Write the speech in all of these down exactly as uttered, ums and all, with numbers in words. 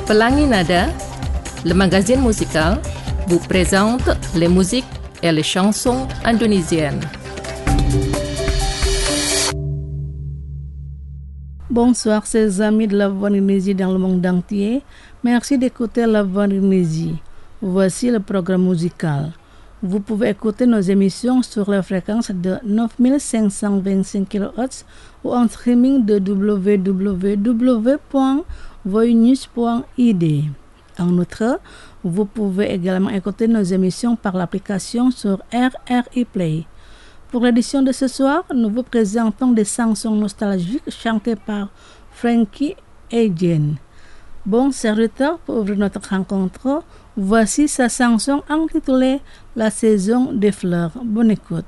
Pelangi Nada, le magazine musical, vous présente les musiques et les chansons indonésiennes. Bonsoir, chers amis de la voix d'Indonésie dans le monde entier. Merci d'écouter la voix d'Indonésie. Voici le programme musical. Vous pouvez écouter nos émissions sur la fréquence de neuf mille cinq cent vingt-cinq kilohertz ou en streaming de w w w point voinews point i d. En outre, vous pouvez également écouter nos émissions par l'application sur R R I Play. Pour l'édition de ce soir, nous vous présentons des chansons nostalgiques chantées par Frankie et Jen. Bon serviteur, pour ouvrir notre rencontre, voici sa chanson intitulée La saison des fleurs. Bonne écoute.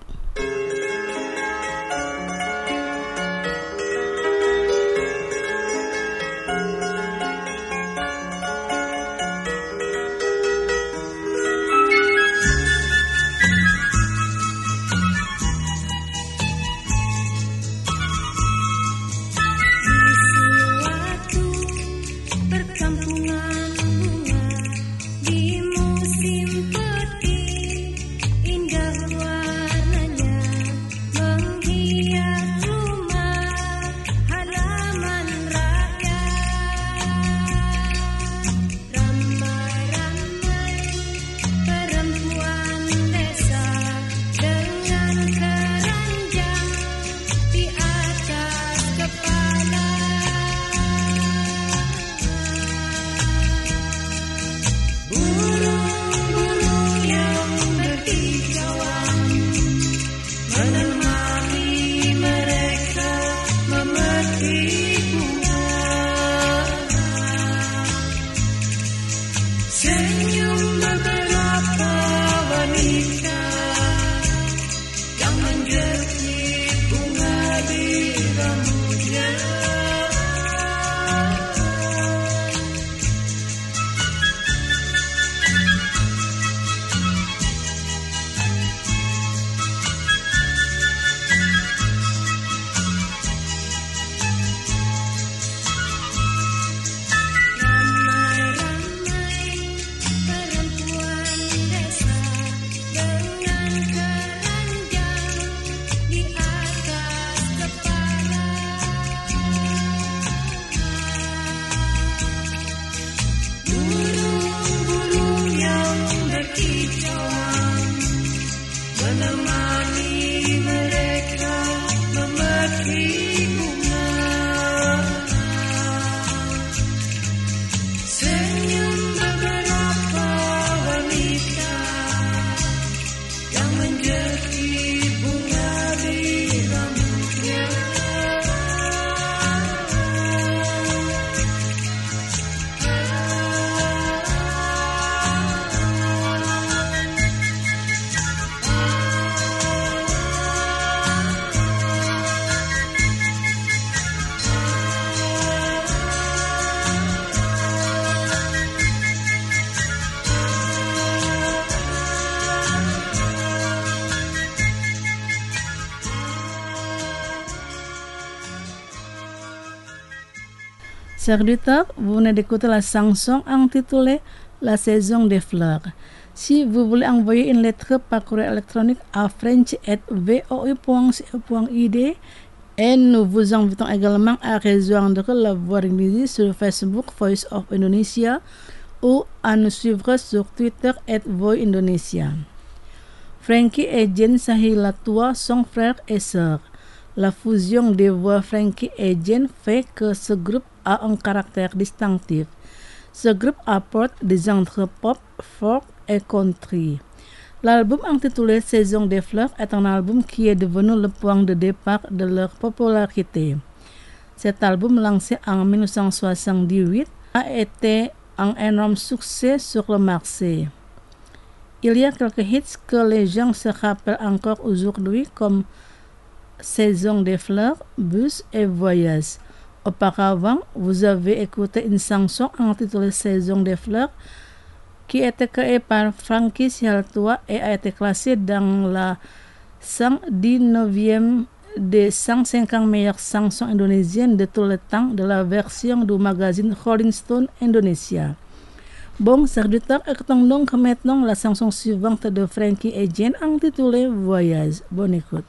Chers auditeurs, vous venez d'écouter la chanson intitulée La saison des fleurs. Si vous voulez envoyer une lettre par courrier électronique à french arobase voi point co point i d et nous vous invitons également à rejoindre la voix d'Indonésie sur Facebook Voice of Indonesia ou à nous suivre sur Twitter at Voice Indonesia. Frankie et Jen Sahilatua sont frères et sœurs. La fusion des voix Frankie et Jen fait que ce groupe a un caractère distinctif. Ce groupe apporte des genres pop, folk et country. L'album intitulé Saison des fleurs est un album qui est devenu le point de départ de leur popularité. Cet album, lancé en mille neuf cent soixante-dix-huit, a été un énorme succès sur le marché. Il y a quelques hits que les gens se rappellent encore aujourd'hui comme Saison des fleurs, Bus et Voyage. Auparavant, vous avez écouté une chanson intitulée Saison des fleurs qui a été créée par Frankie Sahilatua et a été classée dans la cent dix-neuvième des cent cinquante meilleures chansons indonésiennes de tous les temps de la version du magazine Rolling Stone Indonesia. Bon, chers auditeurs, écoutons donc maintenant la chanson suivante de Frankie et Jen intitulée Voyage. Bonne écoute.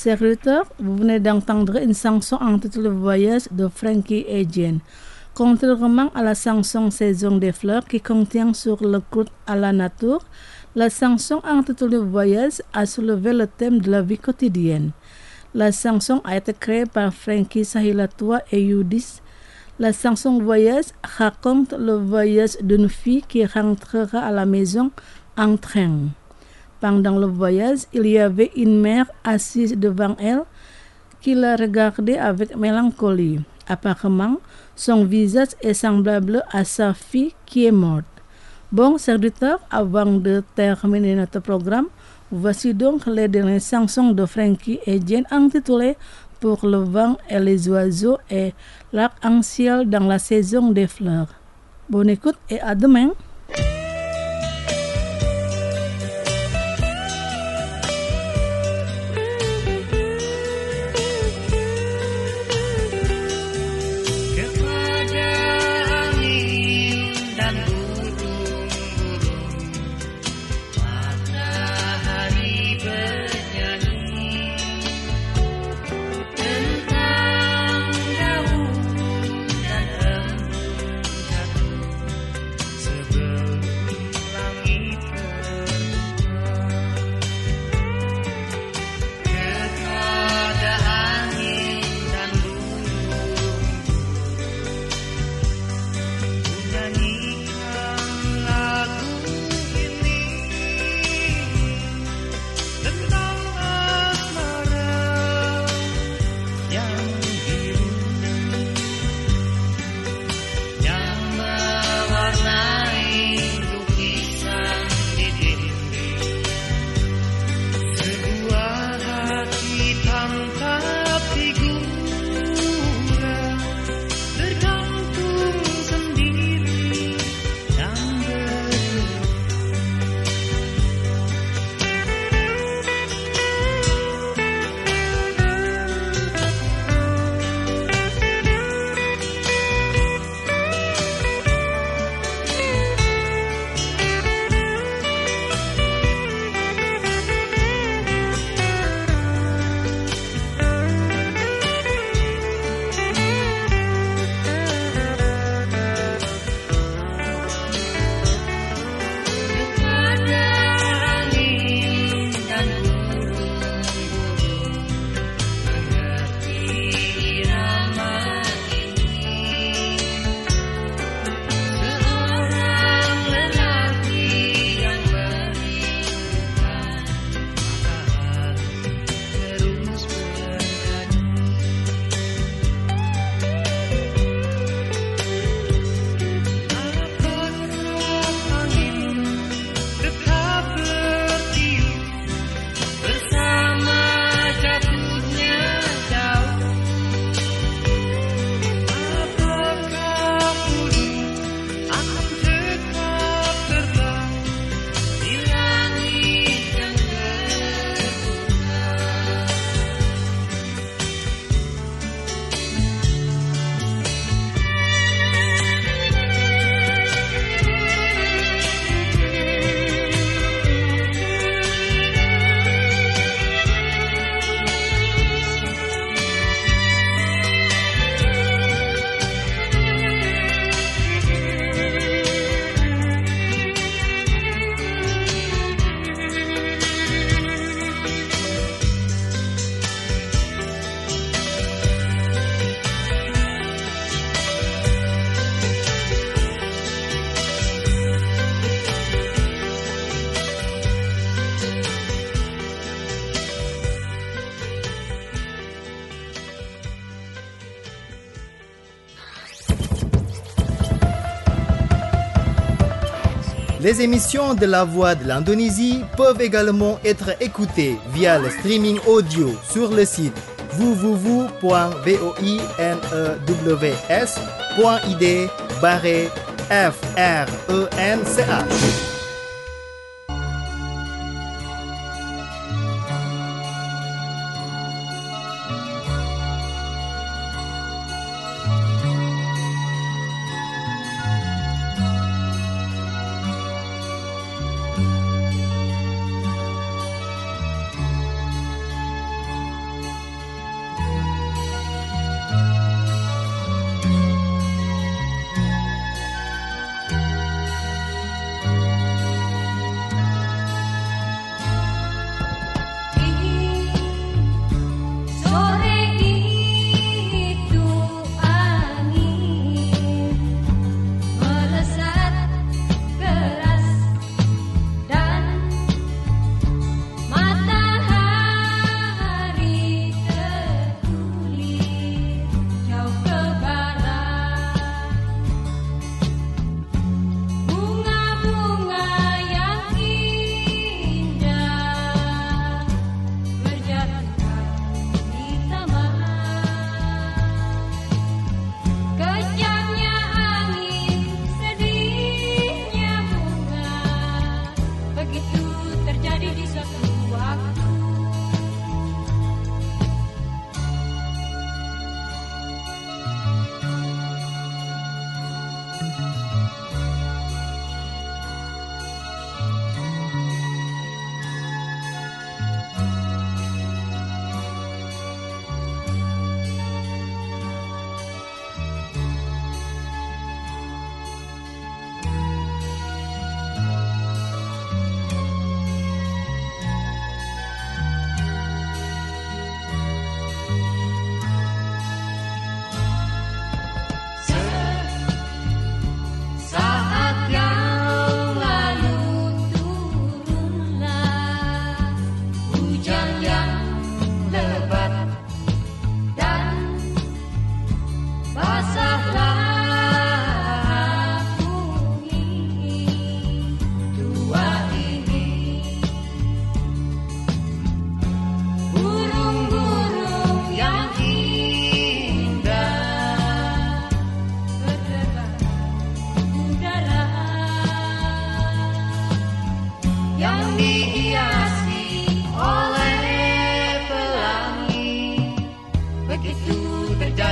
Serviteur, vous venez d'entendre une chanson intitulée Voyage de Frankie Etienne. Contrairement à la chanson Saison des fleurs qui contient sur l'écoute à la nature, la chanson intitulée Voyage a soulevé le thème de la vie quotidienne. La chanson a été créée par Frankie Sahilatua et Yudis. La chanson Voyage raconte le voyage d'une fille qui rentrera à la maison en train. Pendant le voyage, il y avait une mère assise devant elle qui la regardait avec mélancolie. Apparemment, son visage est semblable à sa fille qui est morte. Bon, chers auditeurs, avant de terminer notre programme, voici donc les dernières chansons de Frankie Etienne intitulées Pour le vent et les oiseaux et l'arc-en-ciel dans la saison des fleurs. Bonne écoute et à demain. Les émissions de La Voix de l'Indonésie peuvent également être écoutées via le streaming audio sur le site w w w point voinews point i d barre f r e n c h.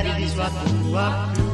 di suatu waktu